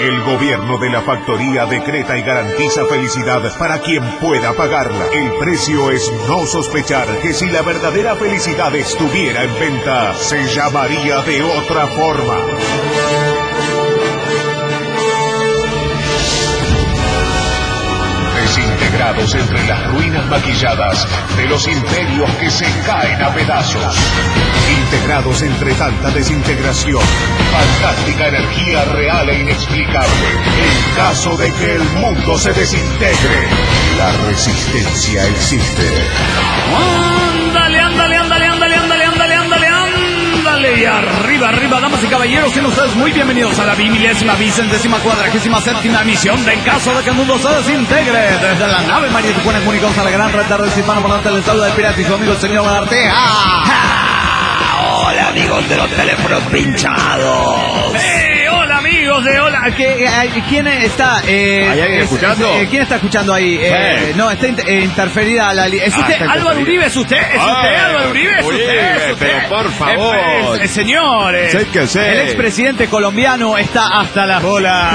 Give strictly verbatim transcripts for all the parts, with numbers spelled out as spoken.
El gobierno de la factoría decreta y garantiza felicidad para quien pueda pagarla. El precio es no sospechar que si la verdadera felicidad estuviera en venta, se llamaría de otra forma. Desintegrados entre las ruinas maquilladas de los imperios que se caen a pedazos. Integrados entre tanta desintegración, fantástica energía real e inexplicable. En caso de que el mundo se desintegre, la resistencia existe. Ándale, ándale, ándale, ándale, ándale, ándale, ándale, ándale. Y arriba, arriba, damas y caballeros, sean ustedes muy bienvenidos a la bimilésima, vicentésima, cuadragésima, séptima emisión de En caso de que el mundo se desintegre. Desde la nave María Tijuana, comunicados a la gran red del hispano por el estado del pirata y su amigo el señor Artea. Hola amigos de los teléfonos pinchados. ¡Hey! Hola amigos de hola. ¿Qué, eh, ¿Quién está? Eh, ¿Hay alguien es, escuchando? Es, eh, ¿Quién está escuchando ahí? Eh, Eh. No, está inter- eh, interferida la línea. ¿Es Ah, usted está Álvaro Uribe? ¿Es usted? ¿Es usted Ay, Álvaro Uribe? ¿Es Uribe, usted? ¿Es usted? pero por favor. Eh, eh, señores. Sé que sé. El expresidente colombiano está hasta la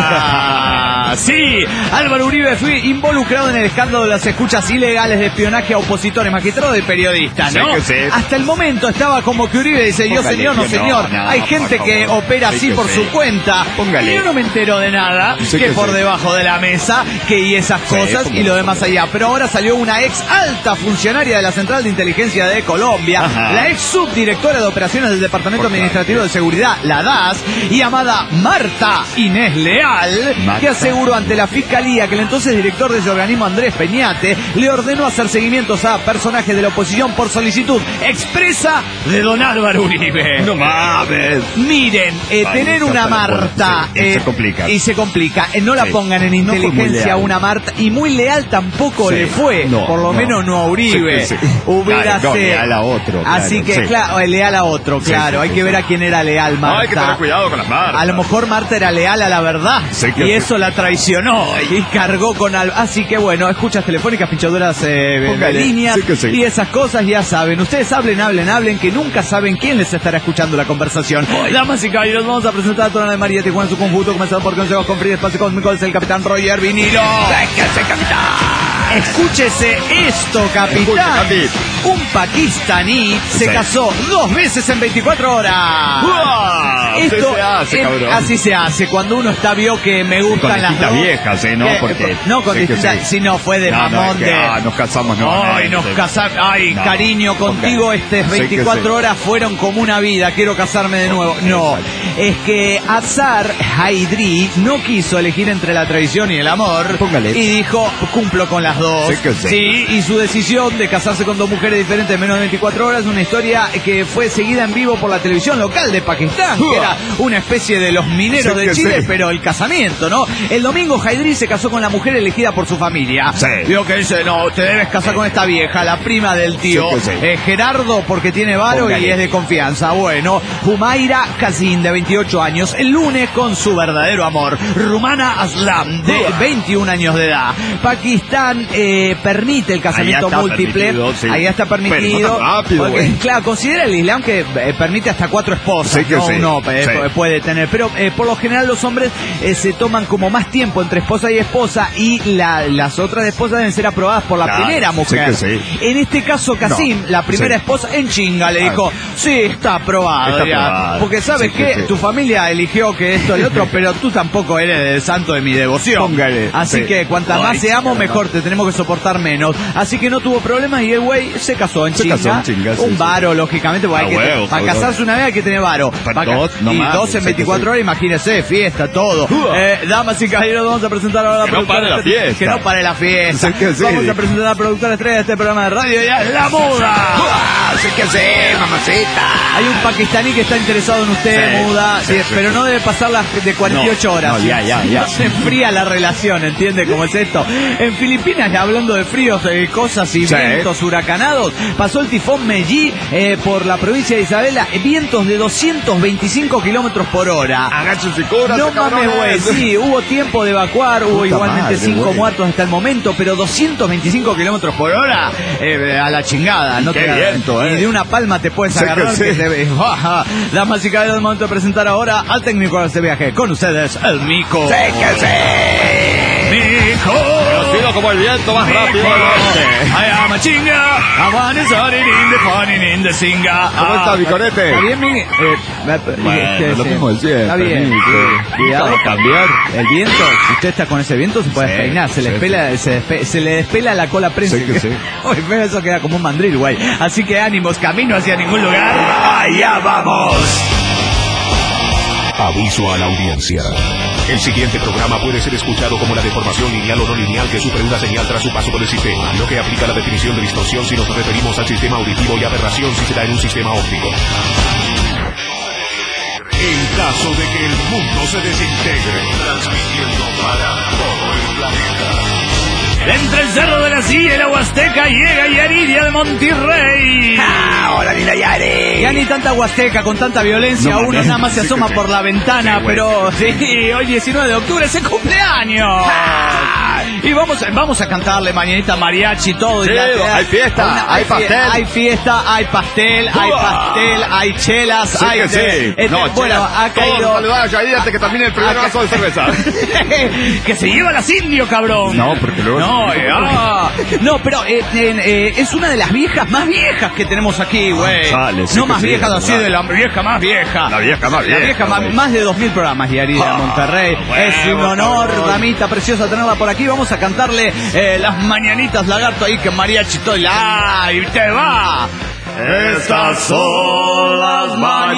bola. Sí, Álvaro Uribe fue involucrado en el escándalo de las escuchas ilegales de espionaje a opositores, magistrados y periodistas, ¿no? Sé que sé. Hasta el momento estaba como que Uribe dice, yo Póngale señor, no que señor. no, no, Hay por gente que favor. opera Sé así que por sé. su cuenta. Póngale. Y yo no me entero de nada, Sé que, que por sé. debajo de la mesa, que y esas Sí, cosas póngale. y lo demás allá. Pero ahora salió una ex alta funcionaria de la Central de Inteligencia de Colombia, Ajá. la ex subdirectora de operaciones del Departamento Por Administrativo de Seguridad, la D A S, y llamada Marta Inés Leal, Marta. que aseguró ante la Fiscalía que el entonces director de ese organismo, Andrés Peñate, le ordenó hacer seguimientos a personajes de la oposición por solicitud expresa de don Álvaro Uribe. No mames. Miren, eh, Ay, tener está una tan Marta... bueno, sí, se complica. Y se complica. Eh, no la Sí. pongan en No fue muy inteligencia leal. una Marta. Y muy leal tampoco Sí. le fue. No, por lo no. menos no a Uribe. Sí, sí. Hubiera Claro, no, sido- leal a otro, Así claro, que, sí. claro, eh, leal a otro, Sí, claro. sí, Hay sí, que ver sí. a quién era leal, Marta. No, hay que tener cuidado con las Martas. A lo mejor Marta era leal a la verdad. Sí, que y sí. eso la traicionó. Y cargó con algo. Así que bueno, escuchas telefónicas, pinchaduras eh, de Póngale. líneas. Sí que sí. Y esas cosas ya saben. Ustedes hablen, hablen, hablen, que nunca saben quién les estará escuchando la conversación. Damas y caballeros, vamos a presentar a toda la de María Tijuana en su conjunto, comenzando por consejos con Free Espacio Cósmico, es el capitán Roger Vinilo. ¡Véngase, capitán! Escúchese esto, Escuche, capitán. capi. Un pakistaní se Sí. casó dos veces en veinticuatro horas. ¡Uah! Así se hace, eh, cabrón. así se hace. Cuando uno está vio que me gustan Con las distintas dos. viejas, ¿eh? No, Que- porque- no con sí que distintas, sí. sino fue de No, no, mamón es que, de. ah, nos casamos, no. Ay, nos casamos. Ay, No, cariño, contigo póngale. estas Sí que veinticuatro sí. horas fueron como una vida. Quiero casarme de nuevo. No, es que Azar Haidri no quiso elegir entre la traición y el amor. Póngale. Y dijo, cumplo con las dos. Sí que sí. Sí, y su decisión de casarse con dos mujeres diferentes en menos de veinticuatro horas, una historia que fue seguida en vivo por la televisión local de Pakistán, que era una especie de los mineros Sí de que Chile, sí. pero el casamiento, ¿no? El domingo Haidri se casó con la mujer elegida por su familia. Sí. Digo que dice, no, te debes casar con esta vieja, la prima del tío. Sí que sí. Eh, Gerardo, porque tiene varo y Póngale. es de confianza. Bueno, Humaira Kazin, de veintiocho años, el lunes con su verdadero amor, Rumana Aslam, de veintiún años de edad. Pakistán eh, permite el casamiento está múltiple. permitido, sí. Ahí está permitido. Pero no tan rápido, porque, güey. claro, considera el Islam que eh, permite hasta cuatro esposas. Sí que no sí. uno eh, Sí. pu- puede tener. Pero eh, por lo general los hombres eh, se toman como más tiempo entre esposa y esposa y la- las otras esposas deben ser aprobadas por la Claro, primera mujer. sí que sí. En este caso, Casim, No, la primera sí. esposa, en chinga le Ah. dijo, sí, está aprobado Está ya. aprobado. Porque sabes Sí, que sí, sí. tu familia eligió que esto y lo otro, pero tú tampoco eres el santo de mi devoción. Póngale, Así sí. que cuanta Ay, más seamos, sí, mejor te tenemos que soportar menos. Así que no tuvo problemas y el güey se casó en Se chinga. casó en chinga, sí, Un sí. varo, lógicamente, porque Ah, hay que, huevo, para huevo. casarse una vez hay que tener varo. Para Pa' ca- dos, no y más, dos sí en que veinticuatro sí. horas, imagínese, fiesta, todo. Uah. Eh, damas y caballeros, vamos a presentar ahora a la Que no productora pare la estrella- fiesta. Que no pare la fiesta. Sí que sí. Vamos a presentar a la productora estrella de este programa de radio, ya es La Muda. Así que sí, mamacita. Hay un pakistaní que está interesado en usted, Sí, Muda, sí, sí, sí, pero sí. no debe pasar las de cuarenta y ocho No, horas. no, ya, ya, ya. No se enfría la relación, ¿entiende cómo es esto? En Filipinas, hablando de fríos, eh, cosas y Sí. vientos huracanados, pasó el tifón Meiji eh, por la provincia de Isabela, eh, vientos de doscientos veinticinco kilómetros por hora. Agáchense, cúbranse, No mames, güey, sí, hubo tiempo de evacuar, hubo Puta igualmente madre, cinco güey. muertos hasta el momento, pero doscientos veinticinco kilómetros por hora, eh, a la chingada. No Qué te viento, eh. Ni de una palma te puedes Sí que agarrar sí. que te ve. Damas y caballeros, es momento de presentar ahora al técnico de este viaje. Con ustedes, el Mico. ¡Sí que sí! Mico. Conocido como el viento más rápido del oeste. I am a chinga, I wanna start it in the funny in the singa. ¿Cómo está, Biconete? ¿Está bien, mi? Eh, Bueno, lo sí. mismo de siempre, Está bien. Nico. sí. Cuidado. Para cambiar. El viento, si usted está con ese viento, se puede Sí, despeinar. Se le, sí, despela, se, despe- se le despela la cola prensa. Sí que sí. Uy, pero eso queda como un mandril, güey. Así que ánimos, camino hacia ningún lugar. ¡Allá vamos! Aviso a la audiencia. El siguiente programa puede ser escuchado como la deformación lineal o no lineal que sufre una señal tras su paso por el sistema, lo que aplica la definición de distorsión si nos referimos al sistema auditivo y aberración si se da en un sistema óptico. En caso de que el mundo se desintegre, transmitiendo para todo el planeta. Entre el Cerro de la Silla y la Huasteca llega Yaridia de Monterrey. ¡Ahora ni la Yari! Ya ni tanta Huasteca con tanta violencia, No, uno mames. nada más se Sí, asoma sí. por la ventana, Sí, güey. pero sí, hoy diecinueve de octubre es el cumpleaños. Y vamos, vamos a cantarle mañanita mariachi todo. Sí, y la- hay fiesta, hay fie- pastel. Hay fiesta, hay pastel, hay Uah. pastel, hay chelas, Sí hay que de- sí. este, No, bueno, chelas, ha todos caído. saludar a Yari antes que termine el primer Acá- vaso de cerveza. Que se lleva las indio, cabrón. No, porque luego- No, eh, ah. no pero eh, eh, eh, es una de las viejas más viejas que tenemos aquí, güey. Chale, sí no que más sí, viejas es así, verdad. de la vieja más vieja. La vieja más La vieja, vieja más, güey. más de dos mil programas, Yarida de Ah, Monterrey. huevo, Es un honor, cabrón. damita preciosa, tenerla por aquí. Vamos a cantarle eh, las mañanitas lagarto ahí que mariachi todo. ¡Ay, te va! Estas son las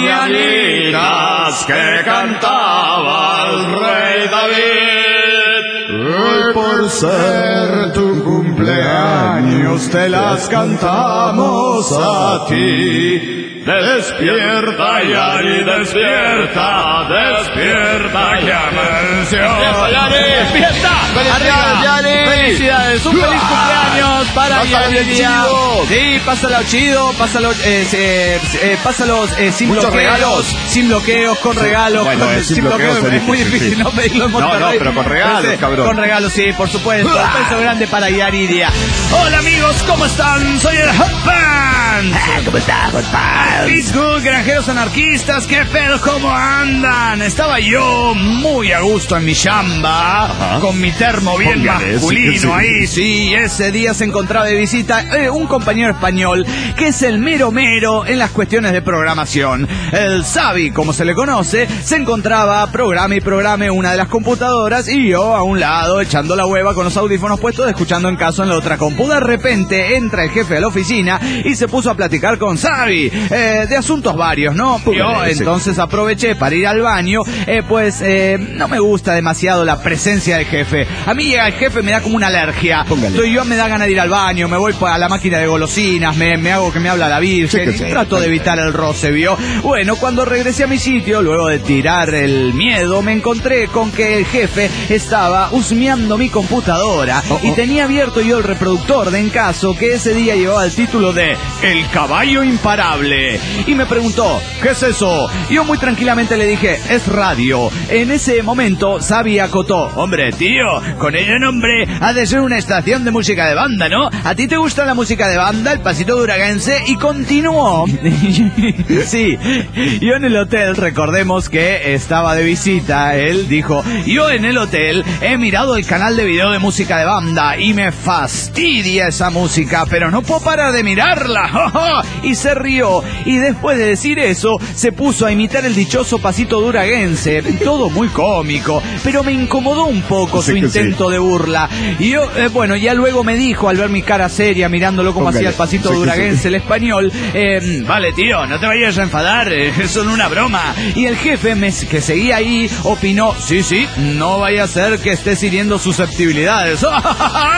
mañanitas que cantaba el rey David. Hoy por ser tu cumpleaños te las cantamos a ti. Despierta, Yari, despierta, despierta, ¡Despierta, Yari! ¡Despierta! ¡Felicidades, ¡Arriba! Yari! ¡Felicidades! ¡Un feliz cumpleaños para Pásala bien Yari! chido. Sí, pásalo chido, pásalo, eh, eh, eh, pásalos eh, sin Muchos bloqueos, regalos. sin bloqueos, con regalos. Bueno, con- eh, sin bloqueos es es muy difícil, difícil sí. no pedirlo en No, no, Monterrey. pero con regalos, Sí, cabrón. Con regalos, sí, por supuesto. Un beso grande para Yaridia. Hola amigos, ¿cómo están? Soy el Hot Pants. ¿Cómo estás, It's good, granjeros anarquistas, ¿qué pedo? ¿Cómo andan? Estaba yo muy a gusto en mi chamba, Ajá. con mi termo bien Póngale, masculino sí que sí. ahí, sí, ese día se encontraba de visita eh, un compañero español que es el mero mero en las cuestiones de programación. El Xavi, como se le conoce, se encontraba programa y programa una de las computadoras y yo a un lado echando la hueva con los audífonos puestos, escuchando en caso en la otra compu. De repente entra el jefe a la oficina y se puso a platicar con Xavi eh, de asuntos varios, ¿no? Yo Póngale, sí. entonces aproveché para ir al baño, eh, pues eh, no me gusta demasiado la presencia del jefe. A mí el jefe me da como una alergia. Póngale. Entonces yo me da ganas de ir al baño, me voy a la máquina de golosinas, me, me hago que me habla la Virgen, Sí que y sí, trato de póngale. evitar el roce, ¿vio? Bueno, cuando regresé a mi sitio, luego de tirar el miedo, me encontré con que el jefe estaba husmeando mi computadora Oh, y oh. tenía abierto yo el reproductor de En Caso, que ese día llevaba el título de El Caballo Imparable. Y me preguntó, ¿qué es eso? Yo muy tranquilamente le dije, es radio. En ese momento, Xavi acotó, hombre, tío, con ese nombre ha de ser una estación de música de banda, ¿no? ¿A ti te gusta la música de banda, el pasito duraguense? Y continuó. Sí, yo en el hotel, recordemos que estaba de visita, él dijo, yo en el hotel he mirado el canal de video de música de banda y me fastidia esa música, pero no puedo parar de mirarla. Y se rió, y después de decir eso, se puso a imitar el dichoso pasito duraguense, todo muy cómico, pero me incomodó un poco Sí su que intento sí. de burla. Y yo, eh, bueno, ya luego me dijo, al ver mi cara seria, mirándolo como Póngale. hacía el pasito Sí que duraguense, sí. el español, eh, vale, tío, no te vayas a enfadar, eh, es solo una broma. Y el jefe, me, que seguía ahí, opinó, sí, sí, no vaya a ser que estés hiriendo susceptibilidades.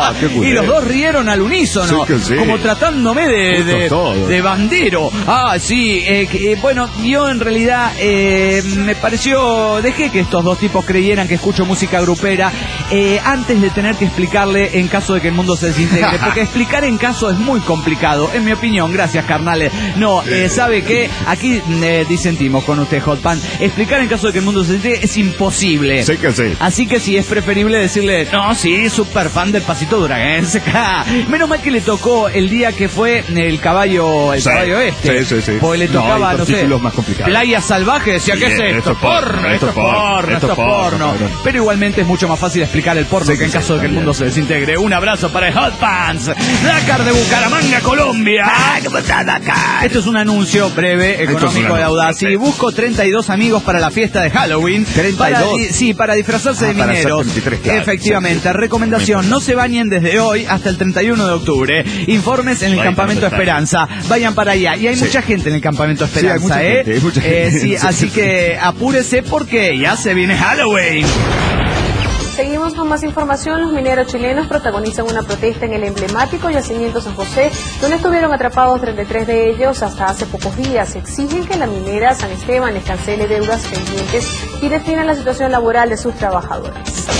Ah, y los dos rieron al unísono, sí sí. como tratándome de, de, de bandero. Ah, sí, eh, que, eh, bueno, yo en realidad eh, me pareció, dejé que estos dos tipos creyeran que escucho música grupera eh, antes de tener que explicarle en caso de que el mundo se desintegre, porque explicar en caso es muy complicado, en mi opinión. Gracias, carnales. No, eh, ¿sabe qué? Aquí eh, disentimos con usted, Hot Pan. Explicar en caso de que el mundo se desintegre es imposible. Sí que sí. Así que sí, es preferible decirle, no, sí, súper fan del pasito duraguense. Menos mal que le tocó el día que fue el caballo, el sí, caballo este. Sí, sí, sí. Porque le tocaba, no, no sé, más complicados. Playa Salvaje, decía, ¿qué es esto? Esto es porno, esto es porno, esto es porno. Pero igualmente es mucho más fácil explicar el porno sí, que en caso sí, de que el mundo se desintegre. Un abrazo para el Hot Pants, Dakar de Bucaramanga, Colombia. Ah, ¿cómo está Dakar? Esto es un anuncio breve, económico de Audacity. Sí. Busco treinta y dos amigos para la fiesta de Halloween. ¿treinta y dos? Para, sí, para disfrazarse ah, de para mineros. veintitrés, claro. Efectivamente. Sí. Recomendación, no se bañen desde hoy hasta el treinta y uno de octubre. Informes en el Vayan Campamento Esperanza. Vayan para allá. Y hay sí. mucha gente en el Campamento Esperanza, sí, ¿eh? Gente, mucha gente. Eh, sí, así que apúrese porque ya se viene Halloween. Seguimos con más información. Los mineros chilenos protagonizan una protesta en el emblemático yacimiento San José, donde estuvieron atrapados treinta y tres de ellos hasta hace pocos días. Exigen que la minera San Esteban les cancele deudas pendientes y defina la situación laboral de sus trabajadores.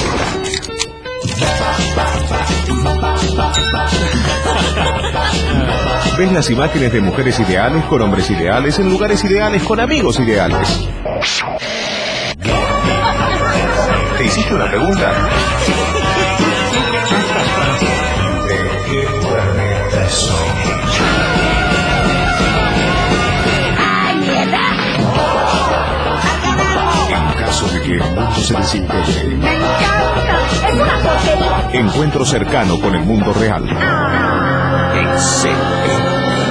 ¿Ves las imágenes de mujeres ideales con hombres ideales en lugares ideales con amigos ideales? ¿Te hiciste una pregunta? ¿De qué planeta soy? ¡Ay, mierda! En caso de que el mundo se desintegre. ¡Me encanta! ¡Es una porquería! Encuentro cercano con el mundo real. Ah. Excelente.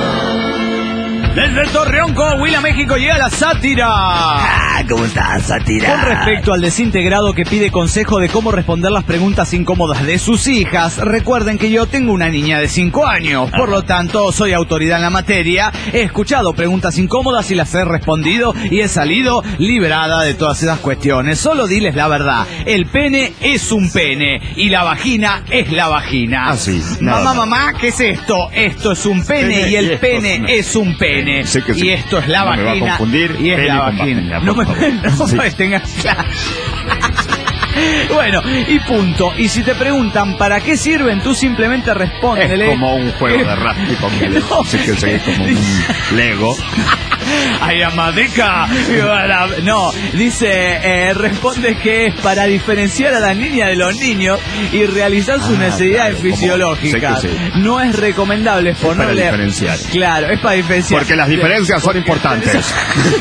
Desde Torreón, Coahuila, México, llega la sátira. Ah, ¿cómo está, sátira? Con respecto al desintegrado que pide consejo de cómo responder las preguntas incómodas de sus hijas, recuerden que yo tengo una niña de cinco años, por lo tanto, soy autoridad en la materia, he escuchado preguntas incómodas y las he respondido y he salido librada de todas esas cuestiones. Solo diles la verdad, el pene es un pene y la vagina es la vagina. Ah, sí. Mamá, mamá, ¿qué es esto? Esto es un pene, pene y el y pene no. es un pene. Sí que sí. Y esto es la no vagina. Me va a confundir y es la vagina. No me, no sí. me tengas claro. Bueno, y punto. Y si te preguntan para qué sirven, tú simplemente respóndele. Es como un juego de rugby con el no. Sí que sí, es como un Lego. Ay, Amadeca. No, dice, eh, responde que es para diferenciar a la niña de los niños y realizar sus ah, necesidades claro, fisiológicas. Sí sí. No es recomendable es ponerle... para diferenciar. Claro, es para diferenciar. Porque las diferencias son importantes.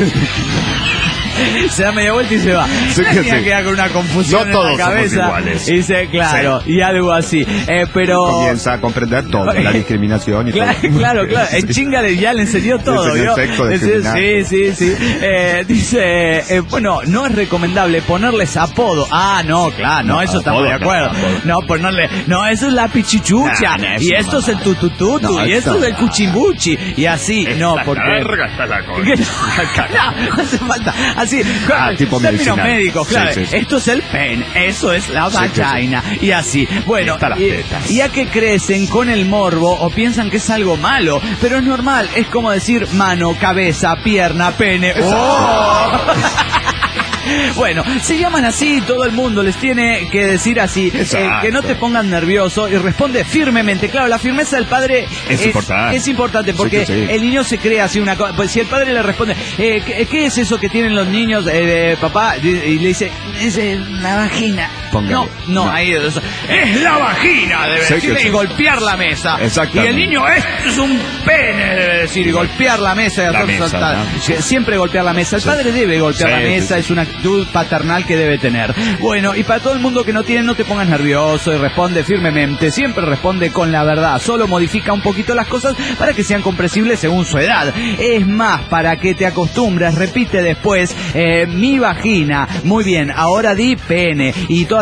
Se da media vuelta y se va. Sí la niña sí. queda con una confusión no en la cabeza. Iguales. Y dice, claro, sí. y algo así. Eh, pero comienza a comprender todo, la discriminación y claro, todo. Claro, claro. En sí. Chingale ya le enseñó todo. ¿Vio? Sí, sí, sí. Eh, dice, eh, bueno, no es recomendable ponerles apodo. Ah, no, claro, no, no eso estamos de acuerdo. No, no, ponerle, no, eso es la pichichucha. Nah, y esto es el tutututu. No, y esto es el cuchimbuchi. Y así, esta no, porque. Larga está la cosa. No, no hace falta. Así, ah, tipo términos médicos, claro. Sí, sí, sí. Esto es el pen, eso es la vagina. Sí, sí, sí. Y así. Bueno, y, ya que crecen con el morbo o piensan que es algo malo, pero es normal, es como decir mano, cabeza, pierna, pene. ¡Oh! Bueno, se llaman así, todo el mundo les tiene que decir así, eh, que no te pongan nervioso y responde firmemente. Claro, la firmeza del padre es, es importante. Es importante porque sí, sí. el niño se cree así una cosa. Pues si el padre le responde, eh, ¿qué, ¿qué es eso que tienen los niños, eh, de papá? Y le dice, es la vagina. Póngale. No, no, no, ahí es, es la vagina, debe sí, decir, sí. y golpear la mesa. Y el niño, esto es un pene, debe decir, y golpear la mesa y hacer mesa, saltar. ¿no? Siempre golpear la mesa. El sí. padre debe golpear sí, la mesa, sí. es una actitud paternal que debe tener. Bueno, y para todo el mundo que no tiene, no te pongas nervioso y responde firmemente. Siempre responde con la verdad. Solo modifica un poquito las cosas para que sean comprensibles según su edad. Es más, para que te acostumbres, repite después, eh, mi vagina. Muy bien, ahora di pene. Y todas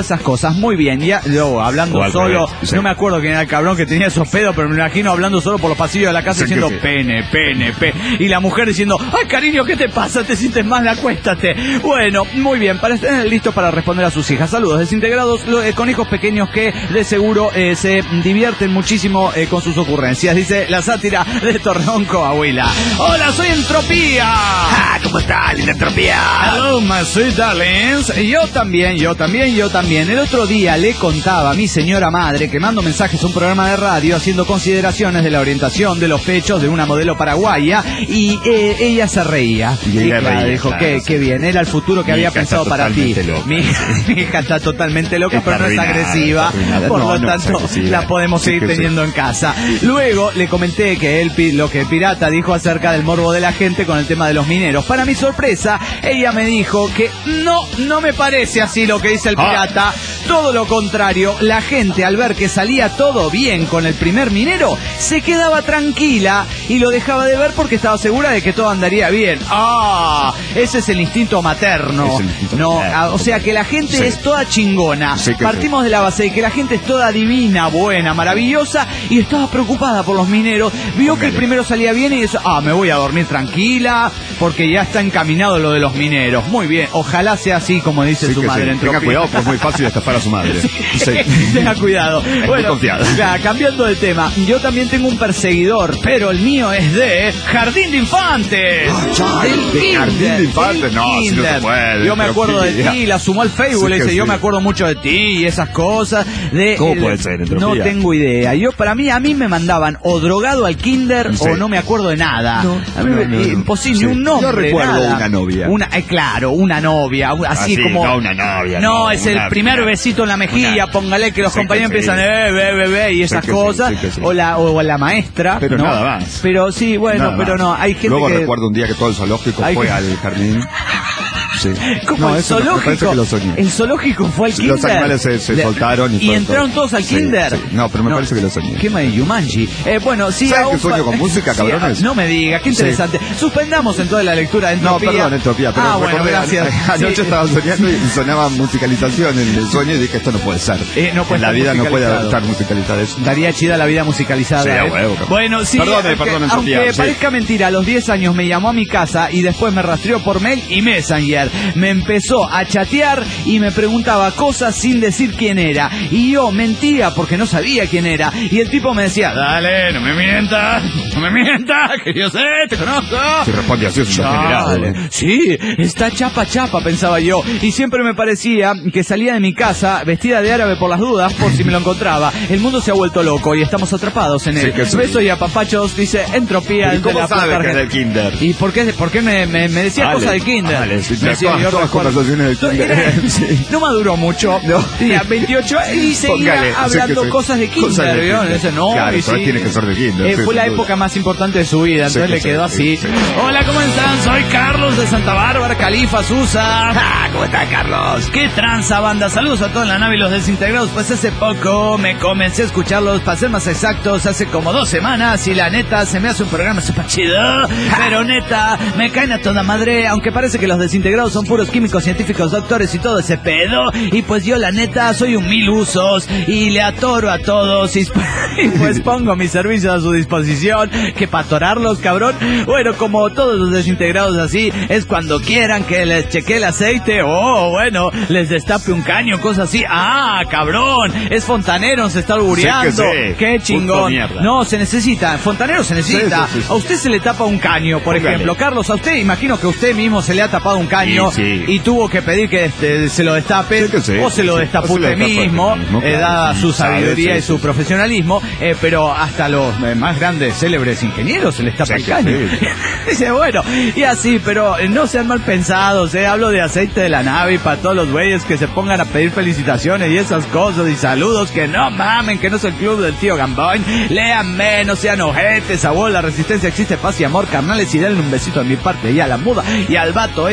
todas esas cosas. Muy bien, ya yo hablando solo, revés, sí. no me acuerdo quién era el cabrón que tenía esos pedos, pero me imagino hablando solo por los pasillos de la casa Sí, diciendo que sí. pene, pene, pene. Y la mujer diciendo, ay cariño, ¿qué te pasa? ¿Te sientes mal? Acuéstate. Bueno, muy bien, para estar listos para responder a sus hijas. Saludos, desintegrados lo, eh, con hijos pequeños que de seguro eh, se divierten muchísimo eh, con sus ocurrencias. Dice la sátira de Torreón, Coahuila. Hola, soy Entropía. Ah, ¿cómo está, linda Entropía? Hello, my sweet darlings. Yo también, yo también, yo también. El otro día le contaba a mi señora madre que mando mensajes a un programa de radio haciendo consideraciones de la orientación de los pechos de una modelo paraguaya y eh, ella se reía. Y ella claro, reía, dijo, claro, qué, sí. qué bien, era el futuro que Mi había hija pensado está para ti. totalmente loca. Mi, mi hija está totalmente loca, Está pero no es arruinada, agresiva. está arruinada. Por No, lo no es tanto, agresiva. la podemos Sí seguir que sí. teniendo en casa. Luego le comenté que él, pi- lo que Pirata dijo acerca del morbo de la gente con el tema de los mineros. Para mi sorpresa, ella me dijo que no, no me parece así lo que dice el Ah. Pirata. Todo lo contrario, la gente al ver que salía todo bien con el primer minero, se quedaba tranquila y lo dejaba de ver porque estaba segura de que todo andaría bien. ¡Ah! Ese es el instinto materno. Es el instinto no, materno. ah, o sea que la gente Sí. es toda chingona. Sí que Partimos de la base de que la gente es toda divina, buena, maravillosa y estaba preocupada por los mineros. Vio que el primero salía bien y dice, ah, me voy a dormir tranquila porque ya está encaminado lo de los mineros. Muy bien, ojalá sea así como dice Sí su que madre. sí. Entropía. Tenga cuidado, pues es muy fácil estafar a su madre. Sí. Tenga cuidado. muy Bueno, confiada. claro, cambiando de tema, yo también tengo un perseguidor, pero el mío es de Jardín de Infantes. Ah, Del ¿de kinder, Jardín de Infantes? del No, si no se kinder. puede, Yo me pero acuerdo de tía. ti, la sumó al Facebook, Sí le que dice, yo sí. me acuerdo mucho de ti y esas cosas. De, ¿Cómo el- puede ser, No Entropía? tengo idea. Yo, para mí, a mí me mandaban o drogado al kinder Sí. o no me acuerdo de nada. No, a mí no, me- no, no. imposible, Sí. un nombre, Yo recuerdo nada. una novia. Una, eh, claro, una novia, un- así Ah, sí, como... no una novia, No, no, es una- el primer una- besito en la mejilla, una- póngale que los Sí compañeros que sí. empiezan, eh, be, be, be, y esas Sí que sí, cosas, sí que sí. o la o la maestra, Pero ¿no? nada más. Pero sí, bueno, Nada pero más. no, hay gente Luego que... recuerdo un día que todo el zoológico Hay fue que- al jardín. Sí. ¿Cómo No, el eso no, me zoológico? parece que lo soñé. El zoológico fue al Los kinder. animales se- se Le- soltaron y fueron entraron todos. todos al Sí, kinder. sí. No, pero me parece que lo soñé. Qué mal, Yumanji. Eh, bueno, sí. ¿Saben aún que sueño fa- con música, Sí, cabrones? no me diga, qué interesante. Suspendamos entonces la lectura de No, Entropía. perdón, Entropía, pero Ah, bueno, recordé, gracias. a- Anoche Sí. estaba soñando y sonaba musicalización en el sueño y dije, esto no puede ser. Eh, no puede en la estar vida no puede musicalizado. estar musicalizada eso. Daría chida la vida musicalizada. Sí, ¿eh? a huevo, cabrón. Bueno, sí. Perdone, aunque, perdone, aunque Entropía, sí. parezca mentira, a los diez años me llamó a mi casa y después me rastreó por mail y Messenger. Me empezó a chatear y me preguntaba cosas sin decir quién era. Y yo mentía porque no sabía quién era. Y el tipo me decía, dale, no me mientas, no me mientas, que yo sé, te conozco. Si responde así es un degenerado. Dale. Sí, está chapa chapa, pensaba yo. Y siempre me parecía que salía de mi casa vestida de árabe por las dudas, por si me lo encontraba. El mundo se ha vuelto loco y estamos atrapados en él. Sí que sí. Besos y apapachos, dice Entropía. ¿Y de cómo la sabe Plata que es del Argentina. kinder? ¿Y por qué, por qué me, me, me decía Vale, cosas del kinder? vale, sí, Me decía, todas- yo todas recuerdo- conversaciones del kinder. Era- Sí. No maduró mucho. No. Tenía veintiocho y seguía Póngale, sí hablando que sí. cosas de kinder. Cosas de ¿vio? kinder. Dice, no, Claro, y pero sí. tiene que ser de kinder, Eh, sí, fue la sin duda. época más importante de su vida, Sí entonces que le sí, quedó sí, así. sí. Hola, ¿cómo están? Soy Carlos de Santa Bárbara, Califa, Susa. Ah, ¿cómo está, Carlos? ¿Qué tranza, banda? Saludos a toda la nave y los desintegrados. Pues hace poco me comencé a escucharlos, para ser más exactos, hace como dos semanas. Y la neta, se me hace un programa súper chido. Pero neta, me caen a toda madre. Aunque parece que los desintegrados son puros químicos, científicos, doctores y todo ese pedo. Y pues yo, la neta, soy un mil usos. Y le atoro a todos. Y, y pues pongo mis servicios a su disposición. Que para atorarlos, cabrón. Bueno, como todos los desintegrados así, es cuando quieran que les cheque el aceite. O bueno, les destape un caño, cosas así. Ah, cabrón, es fontanero, se está albureando. Sí que sí. Qué Puto chingón. mierda. No, se necesita, fontanero se necesita. Sí, sí, sí, sí. A usted se le tapa un caño, por Póngale. ejemplo. Carlos, a usted, imagino que usted mismo se le ha tapado un caño Sí, sí. y tuvo que pedir que este, se lo destape. Sí que sí. O se lo Sí. destapó O se lo usted destapó usted mismo, mismo, eh, claro. dada su Sabe, sabiduría sí, y su sí. profesionalismo. eh, pero hasta los eh, más grandes, célebres ingenieros se les tapa Sí el que caño. sí. Dice, bueno, y así, pero eh, no sean mal pensados, eh. Hablo de aceite de la nave y para todos los güeyes que se pongan a pedir felicitaciones y esas cosas y saludos, que no mamen, que no es el club del tío Gamboín. Léanme, no sean ojetes, abuelo, la resistencia existe, paz y amor, carnales, y denle un besito de mi parte y a la muda y al vato ese que no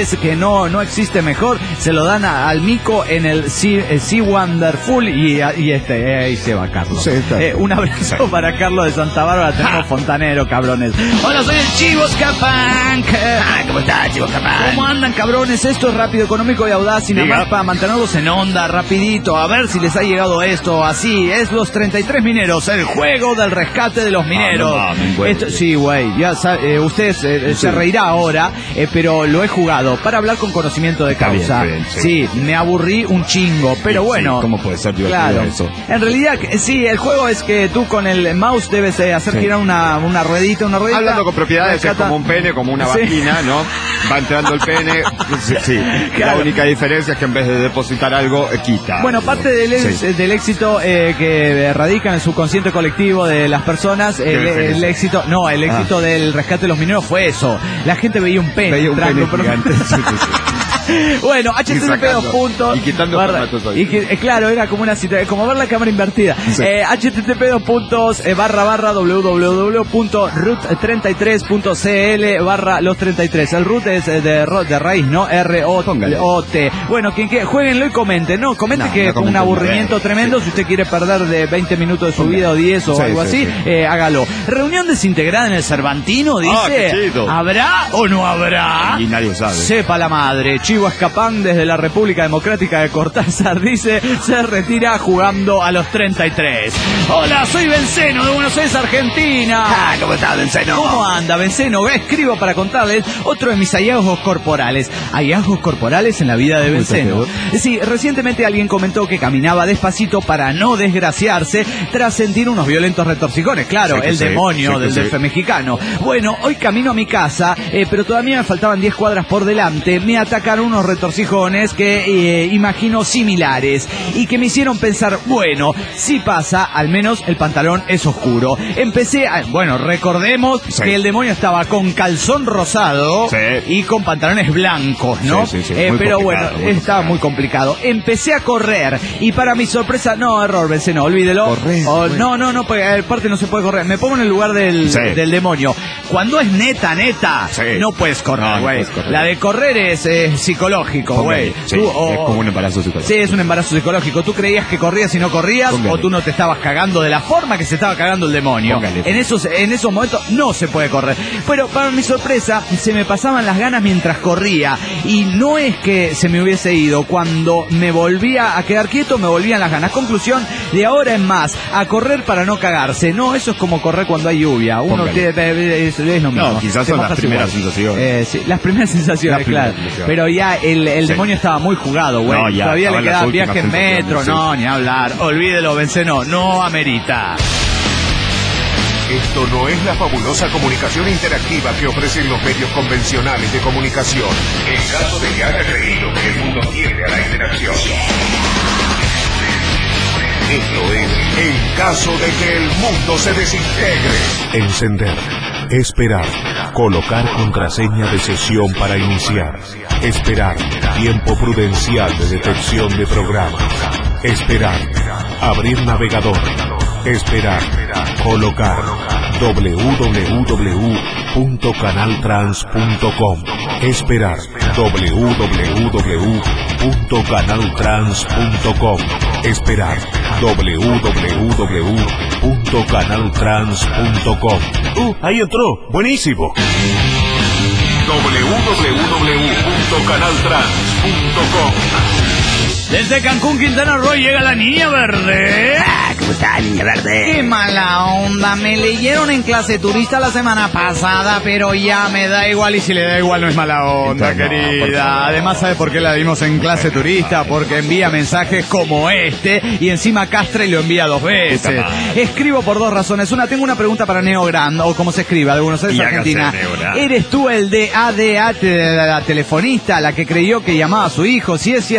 no no existe mejor, se lo dan a, al mico en el Sea, eh, sea Wonderful y, y este, eh, ahí se va Carlos. Sí, está. Eh, un abrazo para Carlos de Santa Bárbara, tenemos fontanero, cabrones. Hola, soy el Chivos Capán. Ah, ¿cómo estás, Chivo Capán? ¿Cómo andan, cabrones? Esto es rápido, económico y audaz y nada Diga. más para mantenerlos en onda, rapidito, a ver si les ha llegado esto. Así es, los treinta y tres mineros, el juego del rescate de los mineros. Ah, no mames, güey. Esto, sí, güey, ya sabe, eh, usted eh, se reirá ahora, eh, pero lo he jugado para hablar con conocimiento de Está bien, causa. está bien, sí. Sí, me aburrí un chingo, pero Sí, bueno. ¿cómo puede ser divertido Claro. eso? En realidad, que- sí, el juego es que tú con el mouse debes eh, hacer Sí. girar una, una ruedita, una ruedita. Hablando con propiedades, es rescata- como un pene, como una Sí. vagina, ¿no? Va entrando el pene. Sí, sí. Claro. La única diferencia es que en vez de depositar algo, eh, quita. Bueno, algo. parte del, ex- Sí. del éxito eh, que radica en el subconsciente colectivo de las personas, el, diferencia? el éxito, no, el éxito Ah. del rescate de los mineros fue eso. La gente veía un pene. Veía un entrando, pene pero- gigante. Sí, sí, sí. Bueno, H T T P dos sacando, puntos. y quitando barra- espermatozoides. y que- eh, claro, era como una cita, como ver la cámara invertida. Sí. Eh, H T T P dos puntos eh, barra barra www punto root treinta y tres punto c l barra los treinta y tres. El root es eh, de, ro- de raíz, ¿no? R O T. Bueno, quien que jueguenlo y comenten, ¿no? Comente No, que no fue un comenten aburrimiento nada. tremendo. Sí. Si usted quiere perder de veinte minutos de su vida o diez o Sí, algo sí, así, sí. eh, hágalo. Reunión desintegrada en el Cervantino, dice. Ah, qué chido. ¿Habrá o no habrá? Y nadie sabe. Sepa la madre. Chivo Escapán desde la República Democrática de Cortázar dice, se retira jugando a los treinta y tres. Hola, soy Benceno de Buenos Aires, Argentina. Ah, ¿cómo estás, Benceno? ¿Cómo anda, Benceno? Escribo para contarles otro de mis hallazgos corporales. Hallazgos corporales en la vida de Benceno. Sí, recientemente alguien comentó que caminaba despacito para no desgraciarse tras sentir unos violentos retorcijones. Claro, Sí que el sí, demonio sí que del sí. D F mexicano. Bueno, hoy camino a mi casa, eh, pero todavía me faltaban diez cuadras por delante. Me atacaron unos retorcijones que eh, imagino similares y que me hicieron pensar, bueno, si pasa, al menos el pantalón es oscuro. Empecé a, bueno, recordemos Sí. que el demonio estaba con calzón rosado Sí. y con pantalones blancos, ¿no? Sí, sí, sí, Eh, muy pero bueno, complicado, muy estaba muy complicado. Empecé a correr y para mi sorpresa, no, error, Benceno, olvídelo. Correr, Oh, bueno. no, no, no, porque aparte no se puede correr. Me pongo en el lugar del, Sí. del demonio. Cuando es neta, neta, Sí. no puedes No, correr, no güey. puedes correr. La de correr es eh, psicológico, güey. Sí, Tú, es o- como un embarazo psicológico. Sí, es un embarazo psicológico. Tú creías que corrías y no corrías, Póngale. o tú no te estabas cagando de la forma que se estaba cagando el demonio. Póngale. En esos, en esos momentos no se puede correr. Pero para mi sorpresa, se me pasaban las ganas mientras corría. Y no es que se me hubiese ido. Cuando me volvía a quedar quieto, me volvían las ganas. Conclusión, de ahora en más, a correr para no cagarse. No, eso es como correr cuando hay lluvia. Uno Póngale. te, es, es lo mismo. No, quizás Te son las mojas primeras igual. sensaciones. Eh, sí, las primeras sensaciones, Las primeras claro. sensaciones. Pero ya el, el Sí. demonio estaba muy jugado, güey. No, ya, Todavía le estaban las quedaba últimas viaje en sensaciones, metro, sí. no, ni hablar. Olvídelo, Benceno, no amerita. Esto no es la fabulosa comunicación interactiva que ofrecen los medios convencionales de comunicación. En caso de que haya creído que el mundo tiende a la interacción. Esto es en caso de que el mundo se desintegre. Encender, esperar, colocar contraseña de sesión para iniciar, esperar, tiempo prudencial de detección de programa, esperar, abrir navegador, esperar, colocar, w w w punto canaltrans punto com, esperar, w w w punto canaltrans punto com, esperar, w w w punto canaltrans punto com. Uh, ahí entró, buenísimo. w w w punto canaltrans punto com. Desde Cancún, Quintana Roo, llega la niña verde. Ah, ¿cómo está, niña verde? Qué mala onda, me leyeron en clase turista la semana pasada, pero ya me da igual, y si le da igual no es mala onda, Entonces, no, por querida. favor. Además, ¿sabe por qué la dimos en clase turista? Porque envía mensajes como este y encima castra y lo envía dos veces. Puta madre. Escribo por dos razones. Una, tengo una pregunta para Neo Grand, o como se escriba, de Buenos Aires, Y hágase, Argentina. Neo Grand. ¿Eres tú el de A D A, te- la telefonista, la que creyó que llamaba a su hijo? Si es cierto, he encontrado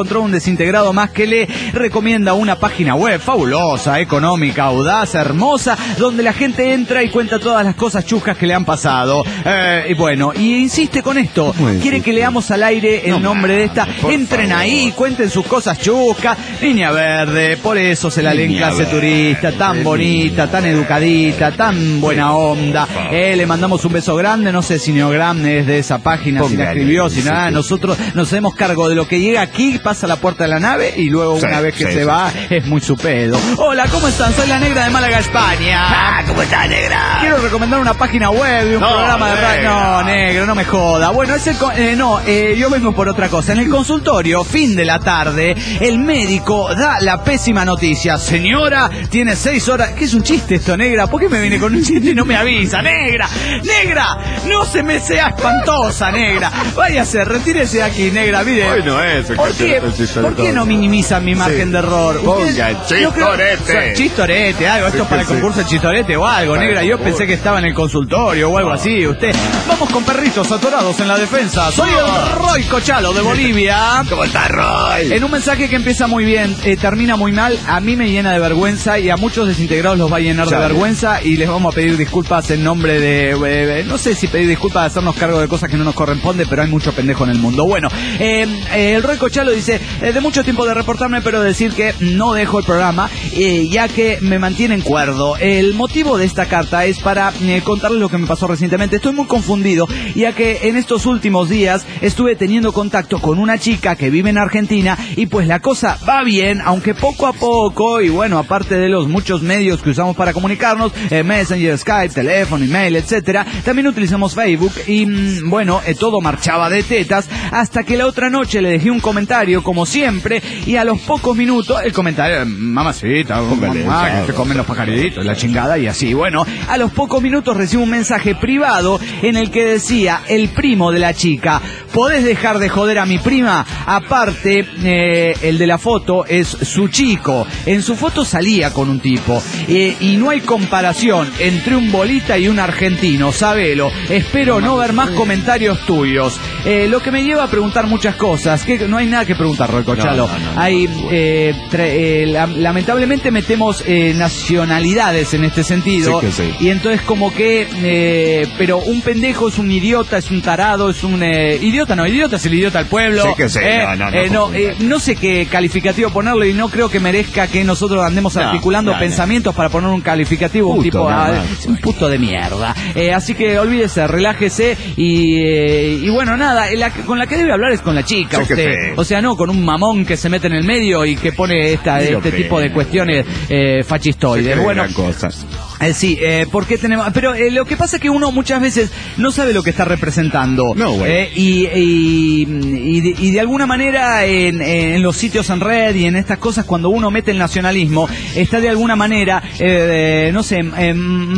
encontró un desintegrado más que le recomienda una página web fabulosa, económica, audaz, hermosa, donde la gente entra y cuenta todas las cosas chuscas que le han pasado. Eh, y bueno, y insiste con esto. Quiere que leamos al aire el no nombre de esta. Entren favor. ahí, cuenten sus cosas chuscas. Niña Verde, por eso se la lee en clase turista, tan bonita, tan educadita, tan buena onda. Eh, le mandamos un beso grande, no sé si Neogram es de esa página, Póngale, si la escribió, si nada. Nosotros nos hacemos cargo de lo que llega aquí, pasa a la puerta de la nave y luego sí, una vez que sí, se sí, va, sí. es muy su pedo. Hola, ¿cómo están? Soy la Negra de Málaga, España. Ah, ¿cómo está, Negra? Quiero recomendar una página web y un no, programa de radio. No, Negro, no me joda. Bueno, es el con... eh, no, eh, yo vengo por otra cosa. En el consultorio, fin de la tarde, el médico da la pésima noticia. Señora, tiene seis horas. ¿Qué es un chiste esto, Negra? ¿Por qué me viene con un chiste y no me avisa? Negra, Negra, no se me sea espantosa, Negra. Váyase, retírese de aquí, Negra. Mire. Bueno, eso, ¿Por qué, ¿por qué no minimizan mi margen sí. de error? Ponga, chistorete. Creo... Chistorete, algo. Esto es para el concurso de chistorete o algo, para Negra. Yo pensé que estaba en el consultorio o algo no. así. Usted. Vamos con perritos atorados en la defensa. Soy el Roy Cochalo de Bolivia. ¿Cómo está, Roy? En un mensaje que empieza muy bien, eh, termina muy mal, a mí me llena de vergüenza y a muchos desintegrados los va a llenar Chale. de vergüenza y les vamos a pedir disculpas en nombre de... Eh, no sé si pedir disculpas de hacernos cargo de cosas que no nos corresponde, pero hay mucho pendejo en el mundo. Bueno, eh, eh, el Roy Cochalo dice, eh, de mucho tiempo de reportarme, pero decir que no dejo el programa, eh, ya que me mantienen cuerdo. El motivo de esta carta es para eh, contarles lo que me pasó recientemente. Estoy muy confundido, ya que en estos últimos días estuve teniendo contacto con una chica que vive en Argentina y pues la cosa va bien, aunque poco a poco, y bueno, aparte de los muchos medios que usamos para comunicarnos, eh, Messenger, Skype, teléfono, email, etcétera, también utilizamos Facebook y mmm, bueno, eh, todo marchaba de tetas hasta que la otra noche le dejé un comentario como siempre y a los pocos minutos el comentario, mamacita, Póngale, mamá, que te comen los pajaritos, la chingada y así, bueno, a los pocos minutos recibo un mensaje privado en el que decía el primo de la chica, ¿podés dejar de joder a mi prima? Aparte, eh, el de la foto es su chico. En su foto salía con un tipo. Eh, y no hay comparación entre un bolita y un argentino, sabelo. Espero no ver más comentarios tuyos. Eh, lo que me lleva a preguntar muchas cosas. Que no hay nada que preguntar, Roy Cochalo. No, no, no, hay, eh, tre- eh, la- lamentablemente metemos eh, nacionalidades en este sentido. Sí que sí. Y entonces como que... Eh, pero un pendejo es un idiota, es un tarado, es un... Eh, idiota no, idiota es el idiota del pueblo. Sí que sí. Eh, no, no, no, eh, no, eh, no sé qué calificativo ponerle y no creo que merezca que nosotros andemos no, articulando no, pensamientos no. para poner un calificativo, puto, un tipo no, no, un puto de mierda. Eh, así que olvídese, relájese y, eh, y bueno, nada, la, con la que debe hablar es con la chica, sí usted. Sí. O sea, no con un mamón que se mete en el medio y que pone esta, este que... tipo de cuestiones eh, fascistoides. Bueno, cosas. Eh, sí, eh, porque tenemos... Pero eh, lo que pasa es que uno muchas veces no sabe lo que está representando. No, güey. Eh, y, y, y, de, y de alguna manera en, en los sitios en red y en estas cosas, cuando uno mete el nacionalismo, está de alguna manera, eh, eh, no sé, eh,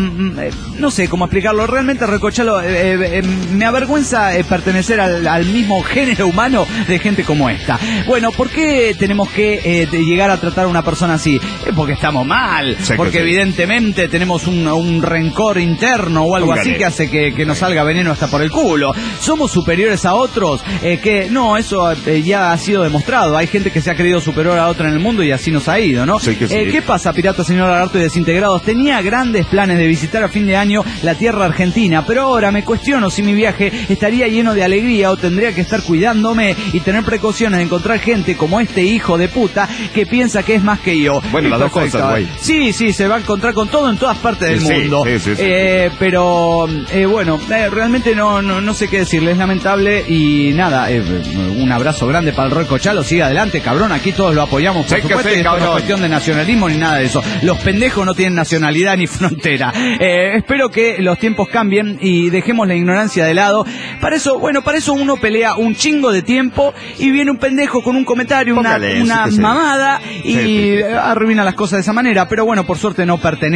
no sé cómo explicarlo. Realmente, Recochalo, eh, eh, me avergüenza eh, pertenecer al, al mismo género humano de gente como esta. Bueno, ¿por qué tenemos que eh, llegar a tratar a una persona así? Eh, porque estamos mal, sí, porque sí. evidentemente tenemos Un, un rencor interno o algo Póngale. así que hace que, que nos salga veneno hasta por el culo. ¿Somos superiores a otros? Eh, que no, eso eh, ya ha sido demostrado. Hay gente que se ha creído superior a otra en el mundo y así nos ha ido, ¿no? Sí que sí. Eh, ¿Qué pasa, pirata, señor Lagarto y desintegrados? Tenía grandes planes de visitar a fin de año la tierra argentina, pero ahora me cuestiono si mi viaje estaría lleno de alegría o tendría que estar cuidándome y tener precauciones de encontrar gente como este hijo de puta que piensa que es más que yo. Bueno, las dos cosas, güey. Sí, sí, se va a encontrar con todo en todas parte del sí, mundo sí, sí, sí, eh, sí. pero eh, bueno eh, realmente no, no no sé qué decirle, es lamentable y nada, eh, un abrazo grande para el Roy Cochalo, sigue adelante cabrón, aquí todos lo apoyamos por sí, supuesto sí, y esto no es cuestión de nacionalismo ni nada de eso, los pendejos no tienen nacionalidad ni frontera. eh, espero que los tiempos cambien y dejemos la ignorancia de lado. Para eso, bueno, para eso uno pelea un chingo de tiempo y viene un pendejo con un comentario, una, una sí, mamada y sí, sí, sí. arruina las cosas de esa manera, pero bueno, por suerte no pertenece a